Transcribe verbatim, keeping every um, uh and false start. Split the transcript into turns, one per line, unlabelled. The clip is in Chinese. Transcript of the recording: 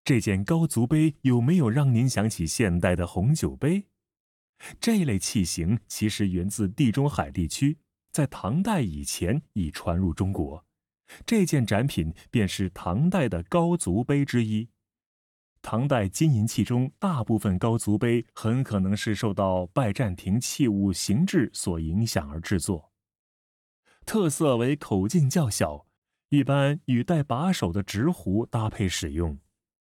这件高足杯有没有让您想起现代的红酒杯？这一类器型其实源自地中海地区，在唐代以前已传入中国。这件展品便是唐代的高足杯之一。唐代金银器中大部分高足杯很可能是受到拜占庭器物形制所影响而制作。特色为口径较小，一般与带把手的直壶搭配使用。